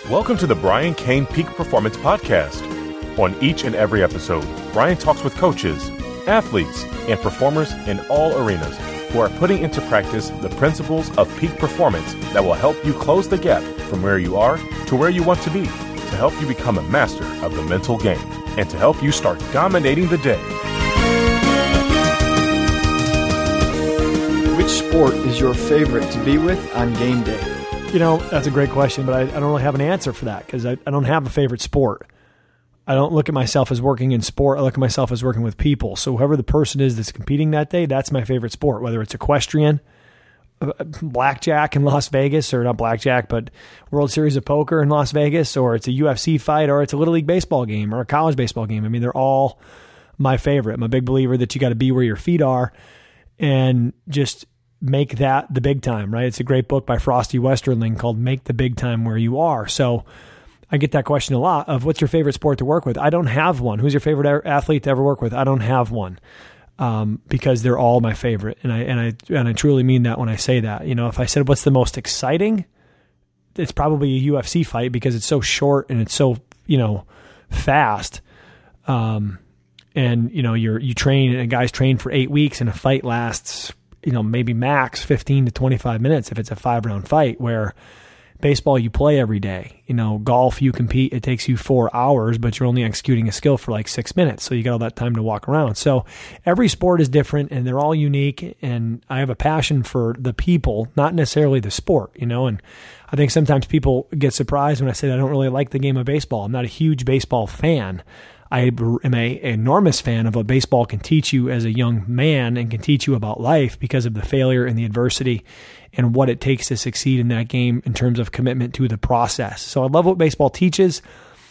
Welcome to the Brian Cain Peak Performance Podcast. On each and every episode, Brian talks with coaches, athletes, and performers in all arenas who are putting into practice the principles of peak performance that will help you close the gap from where you are to where you want to be, to help you become a master of the mental game, and to help you start dominating the day. Which sport is your favorite to be with on game day? You know, that's a great question, but I don't really have an answer for that because I don't have a favorite sport. I don't look at myself as working in sport. I look at myself as working with people. So whoever the person is that's competing that day, that's my favorite sport, whether it's equestrian, blackjack in Las Vegas, or not blackjack, but World Series of Poker in Las Vegas, or it's a UFC fight, or it's a Little League baseball game or a college baseball game. I mean, they're all my favorite. I'm a big believer that you got to be where your feet are and just make that the big time, right? It's a great book by Frosty Westerling called Make the Big Time Where You Are. So I get that question a lot of what's your favorite sport to work with? I don't have one. Who's your favorite athlete to ever work with? I don't have one because they're all my favorite. And I truly mean that when I say that. You know, if I said what's the most exciting, it's probably a UFC fight because it's so short and it's so, fast. And, you train and guys train for 8 weeks and a fight lasts maybe max 15 to 25 minutes if it's a 5-round fight, where baseball you play every day. Golf you compete, it takes you 4 hours, but you're only executing a skill for like 6 minutes. So you got all that time to walk around. So every sport is different and they're all unique. And I have a passion for the people, not necessarily the sport, and I think sometimes people get surprised when I say that I don't really like the game of baseball. I'm not a huge baseball fan. I am an enormous fan of what baseball can teach you as a young man and can teach you about life because of the failure and the adversity and what it takes to succeed in that game in terms of commitment to the process. So I love what baseball teaches.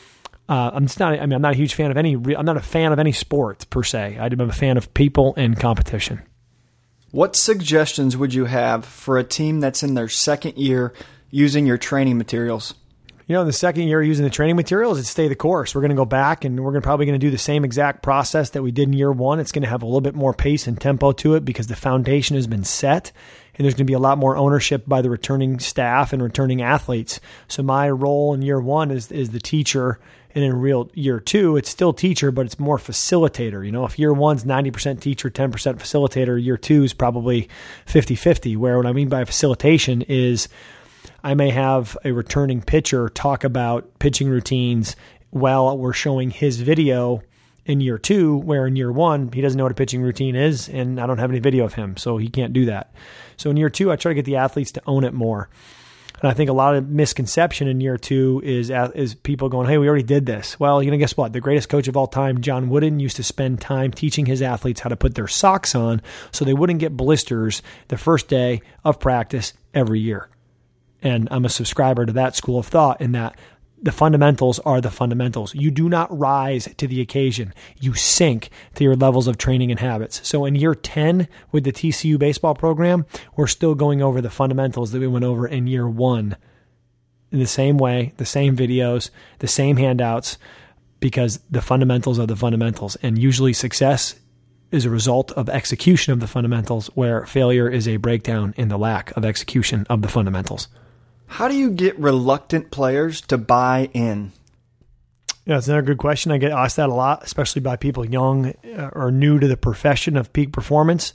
I'm not a huge fan of I'm not a fan of any sports per se. I'm a fan of people and competition. What suggestions would you have for a team that's in their second year using your training materials? The second year using the training materials, it's stay the course. We're going to go back and we're probably going to do the same exact process that we did in year one. It's going to have a little bit more pace and tempo to it because the foundation has been set and there's going to be a lot more ownership by the returning staff and returning athletes. So my role in year one is the teacher, and in real year two, it's still teacher, but it's more facilitator. If year one's 90% teacher, 10% facilitator, year two is probably 50-50, where what I mean by facilitation is I may have a returning pitcher talk about pitching routines while we're showing his video in year two, where in year one, he doesn't know what a pitching routine is, and I don't have any video of him, so he can't do that. So in year two, I try to get the athletes to own it more. And I think a lot of misconception in year two is people going, hey, we already did this. Well, guess what? The greatest coach of all time, John Wooden, used to spend time teaching his athletes how to put their socks on so they wouldn't get blisters the first day of practice every year. And I'm a subscriber to that school of thought in that the fundamentals are the fundamentals. You do not rise to the occasion. You sink to your levels of training and habits. So in year 10 with the TCU baseball program, we're still going over the fundamentals that we went over in year one in the same way, the same videos, the same handouts, because the fundamentals are the fundamentals. And usually success is a result of execution of the fundamentals, where failure is a breakdown in the lack of execution of the fundamentals. How do you get reluctant players to buy in? Yeah, it's another good question. I get asked that a lot, especially by people young or new to the profession of peak performance.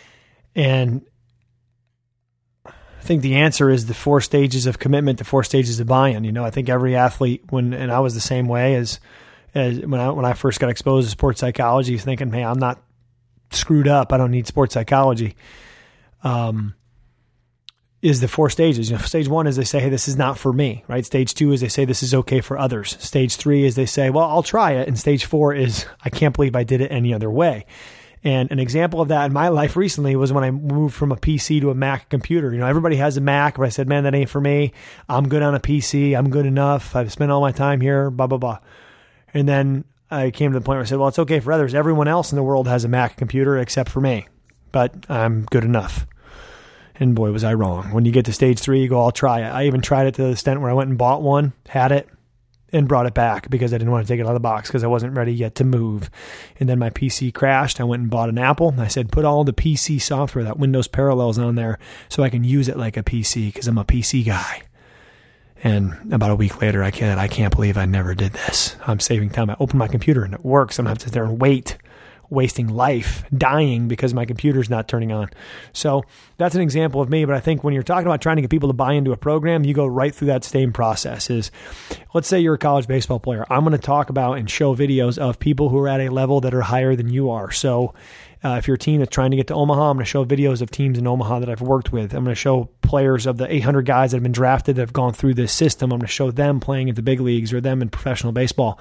And I think the answer is the 4 stages of commitment, the 4 stages of buy-in. I think every athlete, and I was the same way as when I first got exposed to sports psychology, thinking, hey, I'm not screwed up. I don't need sports psychology. Is the 4 stages. Stage 1 is they say, hey, this is not for me, right? Stage 2 is they say this is okay for others. Stage 3 is they say, well, I'll try it. And stage 4 is I can't believe I did it any other way. And an example of that in my life recently was when I moved from a PC to a Mac computer. Everybody has a Mac, but I said, man, that ain't for me. I'm good on a PC. I'm good enough. I've spent all my time here, blah, blah, blah. And then I came to the point where I said, well, it's okay for others. Everyone else in the world has a Mac computer except for me, but I'm good enough. And boy, was I wrong. When you get to stage 3, you go, I'll try it. I even tried it to the extent where I went and bought one, had it, and brought it back because I didn't want to take it out of the box because I wasn't ready yet to move. And then my PC crashed. I went and bought an Apple. And I said, put all the PC software, that Windows Parallels on there so I can use it like a PC because I'm a PC guy. And about a week later, I can't believe I never did this. I'm saving time. I open my computer and it works. I don't have to sit there and wasting life, dying because my computer's not turning on. So that's an example of me. But I think when you're talking about trying to get people to buy into a program, you go right through that same process. Let's say you're a college baseball player. I'm going to talk about and show videos of people who are at a level that are higher than you are. So if you're a team that's trying to get to Omaha, I'm going to show videos of teams in Omaha that I've worked with. I'm going to show players of the 800 guys that have been drafted that have gone through this system. I'm going to show them playing at the big leagues or them in professional baseball.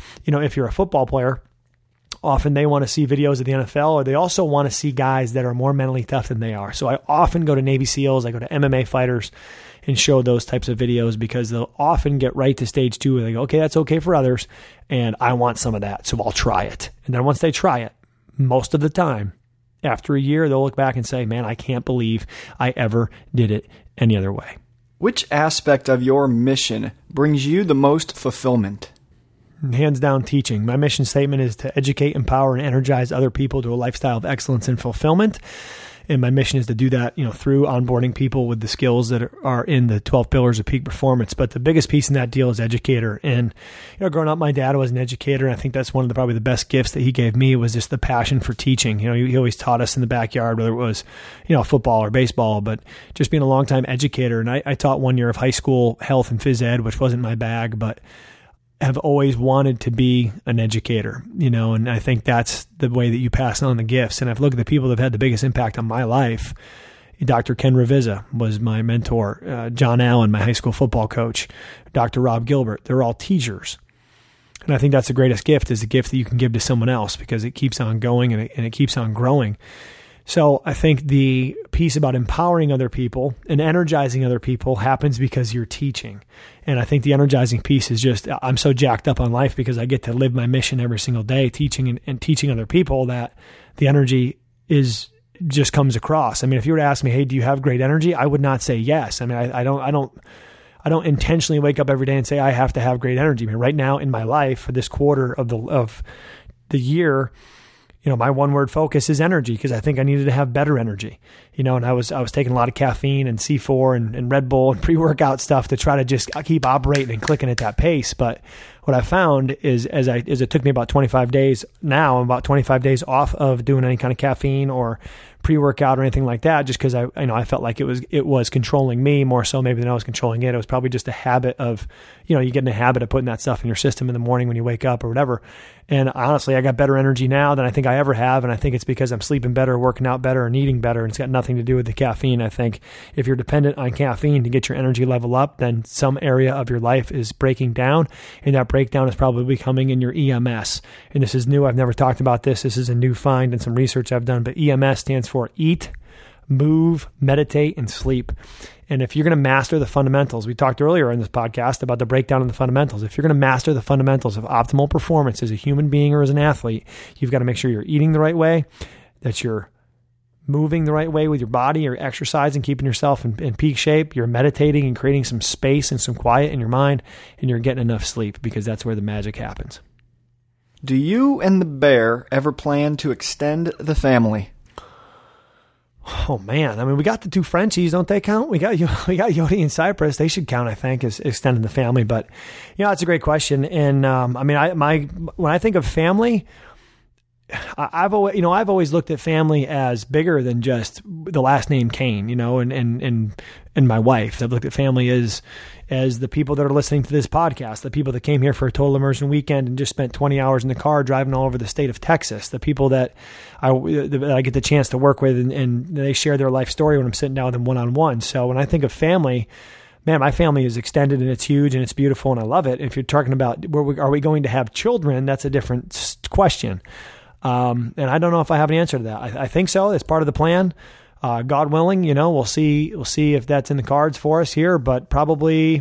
If you're a football player, often they want to see videos of the NFL, or they also want to see guys that are more mentally tough than they are. So I often go to Navy SEALs, I go to MMA fighters and show those types of videos because they'll often get right to stage 2 and they go, okay, that's okay for others, and I want some of that, so I'll try it. And then once they try it, most of the time, after a year, they'll look back and say, man, I can't believe I ever did it any other way. Which aspect of your mission brings you the most fulfillment? Hands down, teaching. My mission statement is to educate, empower, and energize other people to a lifestyle of excellence and fulfillment. And my mission is to do that, through onboarding people with the skills that are in the 12 pillars of peak performance. But the biggest piece in that deal is educator. And, growing up, my dad was an educator. And I think that's one of probably the best gifts that he gave me was just the passion for teaching. He always taught us in the backyard, whether it was, football or baseball, but just being a longtime educator. And I taught 1 year of high school health and phys ed, which wasn't my bag, but have always wanted to be an educator, and I think that's the way that you pass on the gifts. And I've looked at the people that have had the biggest impact on my life. Dr. Ken Ravizza was my mentor. John Allen, my high school football coach. Dr. Rob Gilbert. They're all teachers. And I think that's the greatest gift, is the gift that you can give to someone else, because it keeps on going and it keeps on growing. So I think the piece about empowering other people and energizing other people happens because you're teaching. And I think the energizing piece is just, I'm so jacked up on life because I get to live my mission every single day, teaching and teaching other people, that the energy just comes across. I mean, if you were to ask me, hey, do you have great energy? I would not say yes. I mean, I don't intentionally wake up every day and say I have to have great energy. I mean, right now in my life, for this quarter of the year, my one word focus is energy, because I think I needed to have better energy, and I was taking a lot of caffeine and C4 and Red Bull and pre-workout stuff to try to just keep operating and clicking at that pace. But what I found is as it took me about 25 days now, I'm about 25 days off of doing any kind of caffeine or pre-workout or anything like that, just because I felt like it was controlling me more so maybe than I was controlling it. It was probably just a habit of, you get in a habit of putting that stuff in your system in the morning when you wake up or whatever. And honestly, I got better energy now than I think I ever have. And I think it's because I'm sleeping better, working out better, and eating better. And it's got nothing to do with the caffeine. I think if you're dependent on caffeine to get your energy level up, then some area of your life is breaking down. And that breakdown is probably coming in your EMS. And this is new. I've never talked about this. This is a new find and some research I've done. But EMS stands for eat, move, meditate, and sleep. And if you're going to master the fundamentals, we talked earlier in this podcast about the breakdown of the fundamentals. If you're going to master the fundamentals of optimal performance as a human being or as an athlete, you've got to make sure you're eating the right way, that you're moving the right way with your body, or exercising, keeping yourself in peak shape, you're meditating and creating some space and some quiet in your mind, and you're getting enough sleep, because that's where the magic happens. Do you and the bear ever plan to extend the family? Oh man, I mean, we got the two Frenchies, don't they count? We got Yodi and Cypress. They should count, I think, as extending the family. But it's a great question. And when I think of family, I've always looked at family as bigger than just the last name Kane, and my wife. I've looked at family as the people that are listening to this podcast, the people that came here for a total immersion weekend and just spent 20 hours in the car driving all over the state of Texas, the people that I get the chance to work with, and they share their life story when I'm sitting down with them one-on-one. So when I think of family, man, my family is extended and it's huge and it's beautiful and I love it. If you're talking about are we going to have children, that's a different question. And I don't know if I have an answer to that. I think so. It's part of the plan. God willing, we'll see if that's in the cards for us here, but probably,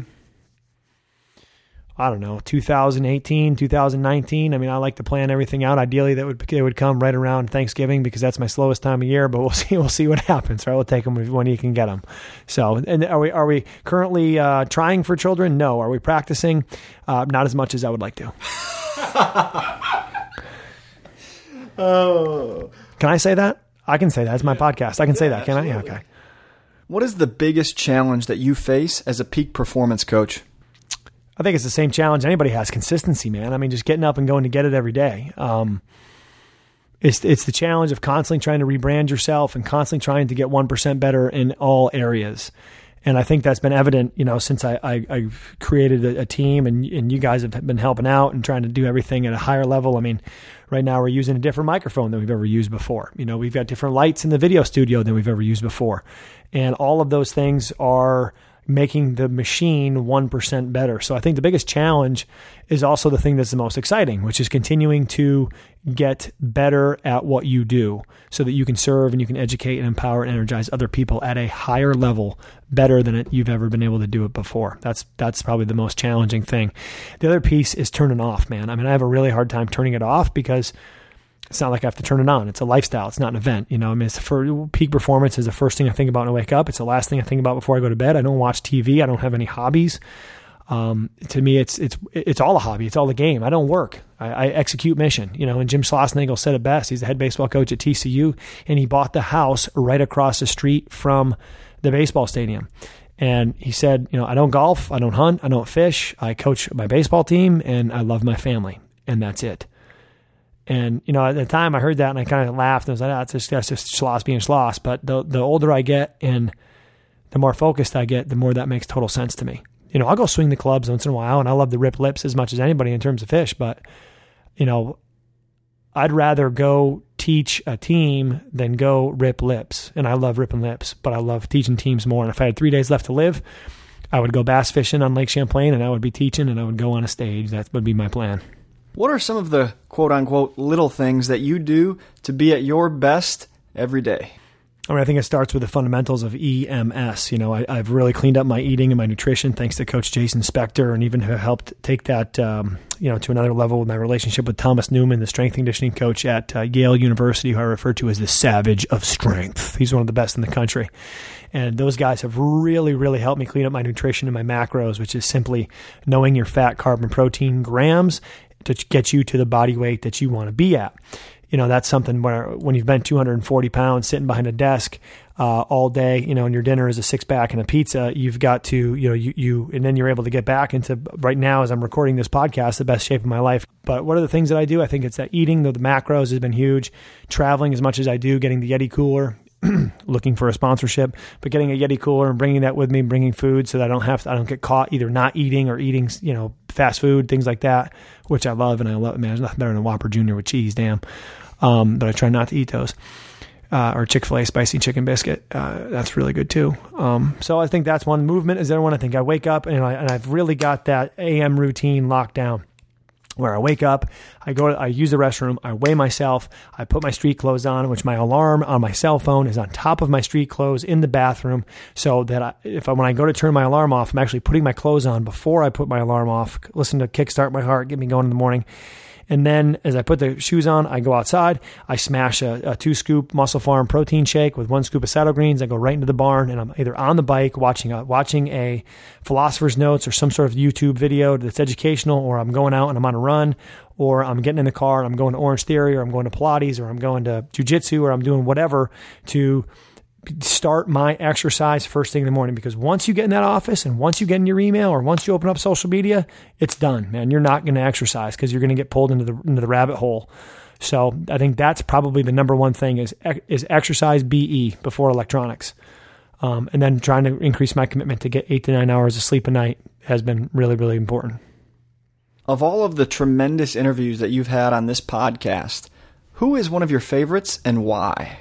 I don't know, 2018, 2019. I mean, I like to plan everything out. Ideally, it would come right around Thanksgiving, because that's my slowest time of year, but we'll see what happens, right? We'll take them when you can get them. So, and are we currently, trying for children? No. Are we practicing? Not as much as I would like to. Oh, can I say that? I can say that. It's my podcast. I can say that, can I? Yeah, okay. What is the biggest challenge that you face as a peak performance coach? I think it's the same challenge anybody has, consistency, man. I mean, just getting up and going to get it every day. It's the challenge of constantly trying to rebrand yourself and constantly trying to get 1% better in all areas. And I think that's been evident, since I created a team and you guys have been helping out and trying to do everything at a higher level. I mean, right now we're using a different microphone than we've ever used before. We've got different lights in the video studio than we've ever used before. And all of those things are making the machine 1% better. So I think the biggest challenge is also the thing that's the most exciting, which is continuing to get better at what you do so that you can serve and you can educate and empower and energize other people at a higher level, better than you've ever been able to do it before. That's probably the most challenging thing. The other piece is turning off, man. I mean, I have a really hard time turning it off because it's not like I have to turn it on. It's a lifestyle. It's not an event. I mean, for peak performance is the first thing I think about when I wake up. It's the last thing I think about before I go to bed. I don't watch TV. I don't have any hobbies. To me, it's all a hobby. It's all a game. I don't work. I execute mission. And Jim Schlossnagle said it best. He's the head baseball coach at TCU, and he bought the house right across the street from the baseball stadium. And he said, I don't golf, I don't hunt, I don't fish. I coach my baseball team, and I love my family, and that's it. And, at the time I heard that and I kind of laughed and I was like, that's just Schloss being Schloss. But the older I get and the more focused I get, the more that makes total sense to me. I'll go swing the clubs once in a while and I love to rip lips as much as anybody in terms of fish. But, I'd rather go teach a team than go rip lips. And I love ripping lips, but I love teaching teams more. And if I had 3 days left to live, I would go bass fishing on Lake Champlain and I would be teaching and I would go on a stage. That would be my plan. What are some of the quote-unquote little things that you do to be at your best every day? I think it starts with the fundamentals of EMS. I've really cleaned up my eating and my nutrition thanks to Coach Jason Spector, and even helped take that to another level with my relationship with Thomas Newman, the strength and conditioning coach at Yale University, who I refer to as the Savage of Strength. He's one of the best in the country. And those guys have really, really helped me clean up my nutrition and my macros, which is simply knowing your fat, carb, and protein grams to get you to the body weight that you want to be at. That's something where when you've been 240 pounds sitting behind a desk all day, and your dinner is a 6-pack and a pizza, you've got to, and then you're able to get back into, right now as I'm recording this podcast, the best shape of my life. But what are the things that I do? I think it's that eating, the macros has been huge. Traveling as much as I do, getting the Yeti cooler, looking for a sponsorship, but getting a Yeti cooler and bringing that with me, bringing food so that I don't get caught either not eating or eating, fast food, things like that, which I love. And I love, man, there's nothing better than a Whopper Jr. with cheese, damn. But I try not to eat those. Or Chick-fil-A spicy chicken biscuit. That's really good too. So I think that's one. Movement is the other one. I think I wake up and I've really got that AM routine locked down, where I wake up, I use the restroom, I weigh myself, I put my street clothes on, which my alarm on my cell phone is on top of my street clothes in the bathroom, so that when I go to turn my alarm off, I'm actually putting my clothes on before I put my alarm off, listen to Kickstart My Heart, get me going in the morning. And then as I put the shoes on, I go outside, I smash a 2-scoop Muscle Farm protein shake with 1 scoop of saddle greens. I go right into the barn and I'm either on the bike watching a Philosopher's Notes or some sort of YouTube video that's educational, or I'm going out and I'm on a run, or I'm getting in the car and I'm going to Orange Theory, or I'm going to Pilates, or I'm going to jiu-jitsu, or I'm doing whatever to start my exercise first thing in the morning. Because once you get in that office and once you get in your email or once you open up social media, it's done, man. You're not going to exercise because you're going to get pulled into the rabbit hole. So I think that's probably the number one thing is exercise BE before electronics. And then trying to increase my commitment to get 8 to 9 hours of sleep a night has been really, really important. Of all of the tremendous interviews that you've had on this podcast, who is one of your favorites and why?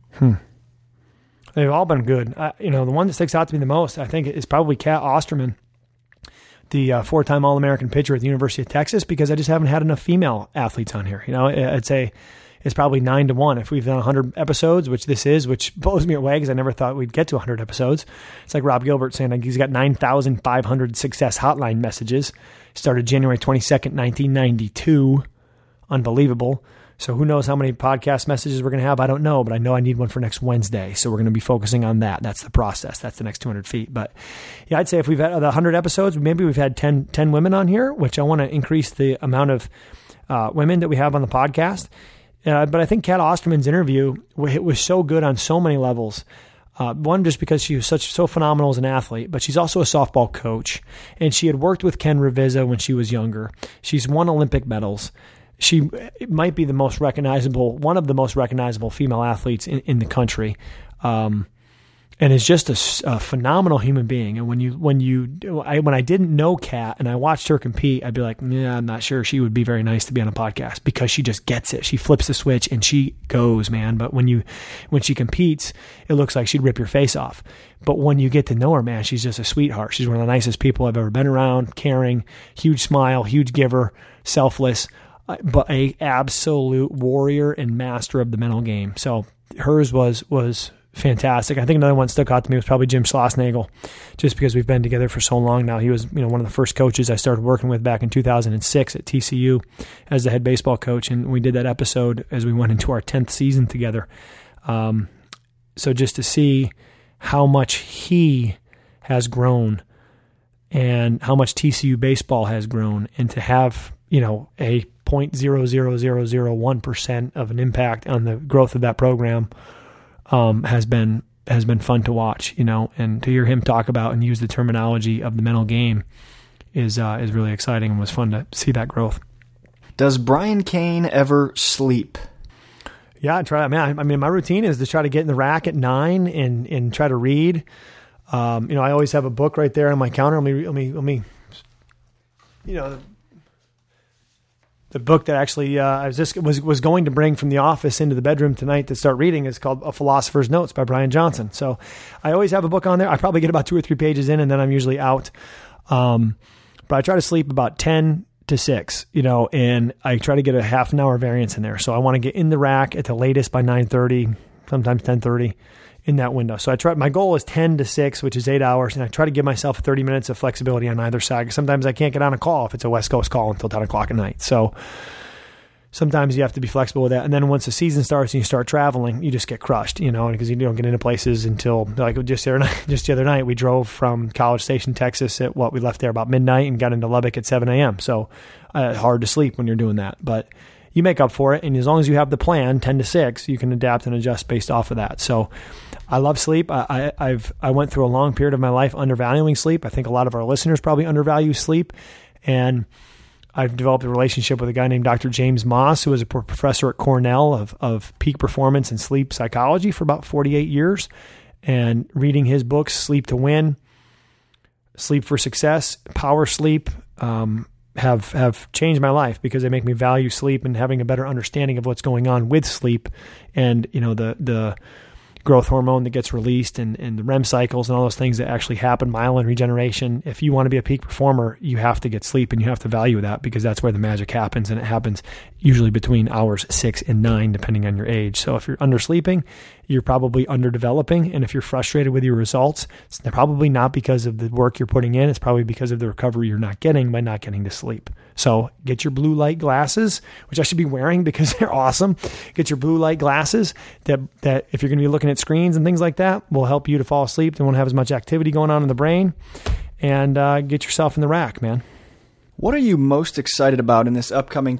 They've all been good. The one that sticks out to me the most, I think, is probably Cat Osterman, the 4-time All-American pitcher at the University of Texas, because I just haven't had enough female athletes on here. It's probably 9 to 1. If we've done 100 episodes, which this is, which blows me away because I never thought we'd get to 100 episodes. It's like Rob Gilbert saying he's got 9,500 success hotline messages. Started January 22nd, 1992. Unbelievable. So who knows how many podcast messages we're going to have? I don't know, but I know I need one for next Wednesday. So we're going to be focusing on that. That's the process. That's the next 200 feet. But yeah, I'd say if we've had 100 episodes, maybe we've had 10 women on here, which I want to increase the amount of women that we have on the podcast. But I think Cat Osterman's interview, it was so good on so many levels. One, just because she was so phenomenal as an athlete, but she's also a softball coach, and she had worked with Ken Ravizza when she was younger. She's won Olympic medals. She might be one of the most recognizable female athletes in the country, and is just a phenomenal human being. And when I didn't know Kat and I watched her compete, I'd be like, yeah, I'm not sure she would be very nice to be on a podcast, because she just gets it. She flips the switch and she goes, man. But when she competes, it looks like she'd rip your face off. But when you get to know her, man, she's just a sweetheart. She's one of the nicest people I've ever been around, caring, huge smile, huge giver, selfless, but a absolute warrior and master of the mental game. So hers was fantastic. I think another one that stuck out to me was probably Jim Schlossnagel, just because we've been together for so long now. He was, one of the first coaches I started working with back in 2006 at TCU as the head baseball coach, and we did that episode as we went into our 10th season together. So just to see how much he has grown and how much TCU baseball has grown, and to have, a 0.00001% of an impact on the growth of that program has been fun to watch, and to hear him talk about and use the terminology of the mental game is really exciting, and was fun to see that growth. Does Brian Cain ever sleep? Yeah, I try. I mean, my routine is to try to get in the rack at 9 and try to read. I always have a book right there on my counter. Let me. The book that actually I was going to bring from the office into the bedroom tonight to start reading is called A Philosopher's Notes by Brian Johnson. So I always have a book on there. I probably get about 2 or 3 pages in, and then I'm usually out. But I try to sleep about 10 to 6, and I try to get a half an hour variance in there. So I want to get in the rack at the latest by 9:30, sometimes 10:30. In that window. So my goal is 10 to 6, which is 8 hours. And I try to give myself 30 minutes of flexibility on either side. Sometimes I can't get on a call if it's a West Coast call until 10 o'clock at night. So sometimes you have to be flexible with that. And then once the season starts and you start traveling, you just get crushed, because you don't get into places until, like just the other night, we drove from College Station, Texas we left there about midnight and got into Lubbock at 7 a.m. So hard to sleep when you're doing that. But you make up for it. And as long as you have the plan, 10 to 6, you can adapt and adjust based off of that. So I love sleep. I went through a long period of my life undervaluing sleep. I think a lot of our listeners probably undervalue sleep. And I've developed a relationship with a guy named Dr. James Moss, who was a professor at Cornell of peak performance and sleep psychology for about 48 years. And reading his books, Sleep to Win, Sleep for Success, Power Sleep, have changed my life, because they make me value sleep and having a better understanding of what's going on with sleep, and the growth hormone that gets released, and the REM cycles and all those things that actually happen, myelin regeneration. If you want to be a peak performer, you have to get sleep, and you have to value that, because that's where the magic happens, and it happens usually between hours 6 and 9, depending on your age. So if you're undersleeping, you're probably underdeveloping, and if you're frustrated with your results, it's probably not because of the work you're putting in. It's probably because of the recovery you're not getting by not getting to sleep. So get your blue light glasses, which I should be wearing because they're awesome. Get your blue light glasses that if you're going to be looking at screens and things like that, will help you to fall asleep. They won't have as much activity going on in the brain, and get yourself in the rack, man. What are you most excited about in this upcoming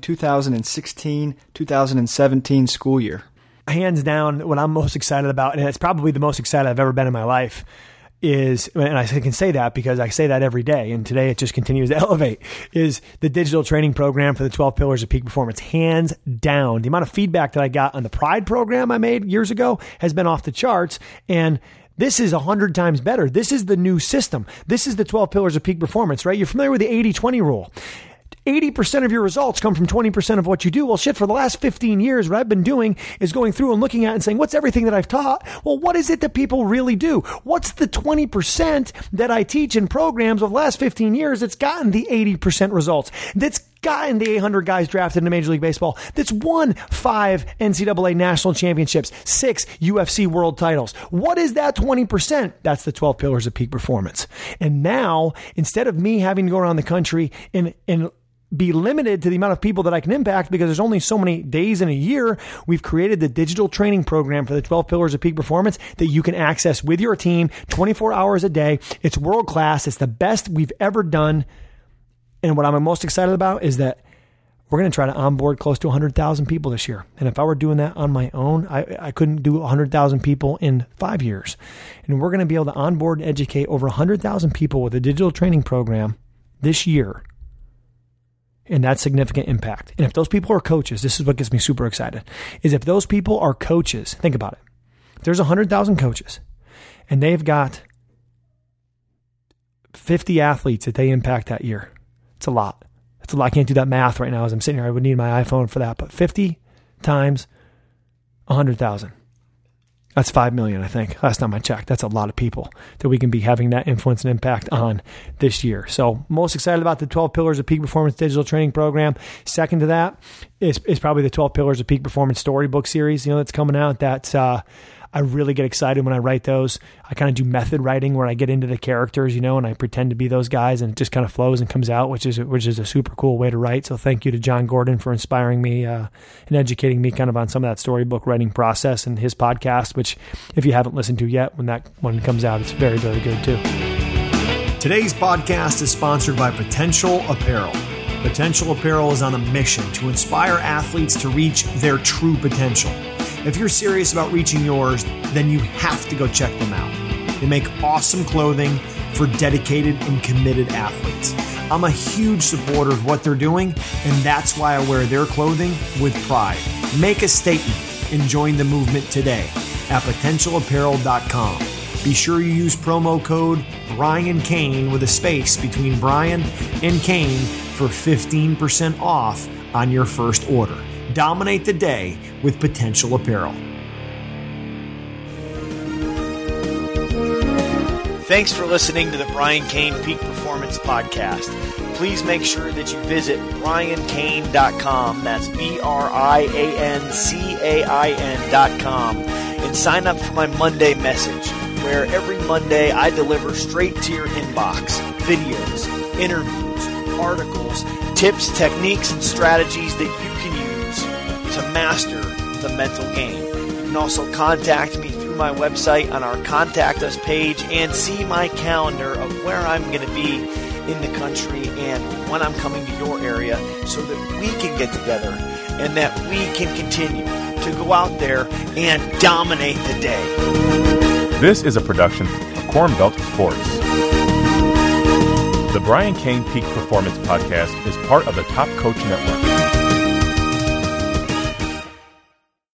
2016-2017 school year? Hands down, what I'm most excited about, and it's probably the most excited I've ever been in my life, is, and I can say that because I say that every day, and today it just continues to elevate, is the digital training program for the 12 Pillars of Peak Performance. Hands down. The amount of feedback that I got on the Pride program I made years ago has been off the charts, and this is 100 times better. This is the new system. This is the 12 Pillars of Peak Performance, right? You're familiar with the 80-20 rule. 80% of your results come from 20% of what you do. Well, shit, for the last 15 years, what I've been doing is going through and looking at and saying, what's everything that I've taught? Well, what is it that people really do? What's the 20% that I teach in programs over the last 15 years that's gotten the 80% results? That's gotten the 800 guys drafted into Major League Baseball, that's won 5 NCAA national championships, 6 UFC world titles. What is that 20%? That's the 12 Pillars of Peak Performance. And now, instead of me having to go around the country and be limited to the amount of people that I can impact because there's only so many days in a year, we've created the digital training program for the 12 Pillars of Peak Performance that you can access with your team 24 hours a day. It's world class. It's the best we've ever done. And what I'm most excited about is that We're going to try to onboard close to 100,000 people this year. And if I were doing that on my own, I couldn't do 100,000 people in 5 years. And we're going to be able to onboard and educate over 100,000 people with a digital training program this year. And that's significant impact. And if those people are coaches, this is what gets me super excited, is if those people are coaches, think about it. If there's 100,000 coaches and they've got 50 athletes that they impact that year, it's a lot. That's a lot. I can't do that math right now as I'm sitting here. I would need my iPhone for that. But 50 times 100,000. That's 5 million, I think. Last time I checked, that's a lot of people that we can be having that influence and impact on this year. So most excited about the 12 Pillars of Peak Performance Digital Training Program. Second to that is probably the 12 Pillars of Peak Performance Storybook series, that's coming out. That's I really get excited when I write those. I kind of do method writing where I get into the characters, and I pretend to be those guys, and it just kind of flows and comes out, which is a super cool way to write. So thank you to John Gordon for inspiring me and educating me kind of on some of that storybook writing process, and his podcast, which if you haven't listened to yet, when that one comes out, it's very, very good too. Today's podcast is sponsored by Potential Apparel. Potential Apparel is on a mission to inspire athletes to reach their true potential. If you're serious about reaching yours, then you have to go check them out. They make awesome clothing for dedicated and committed athletes. I'm a huge supporter of what they're doing, and that's why I wear their clothing with pride. Make a statement and join the movement today at potentialapparel.com. Be sure you use promo code Brian Kane with a space between Brian and Kane for 15% off on your first order. Dominate the day with Potential Apparel. Thanks for listening to the Brian Kane Peak Performance Podcast. Please make sure that you visit briankane.com. That's BRIANCAIN.com. And sign up for my Monday message, where every Monday I deliver straight to your inbox videos, interviews, articles, tips, techniques, and strategies that you can use to master the mental game. You can also contact me through my website on our Contact Us page and see my calendar of where I'm going to be in the country and when I'm coming to your area, so that we can get together and that we can continue to go out there and dominate the day. This is a production of Corn Belt Sports. The Brian Kane Peak Performance Podcast is part of the Top Coach Network.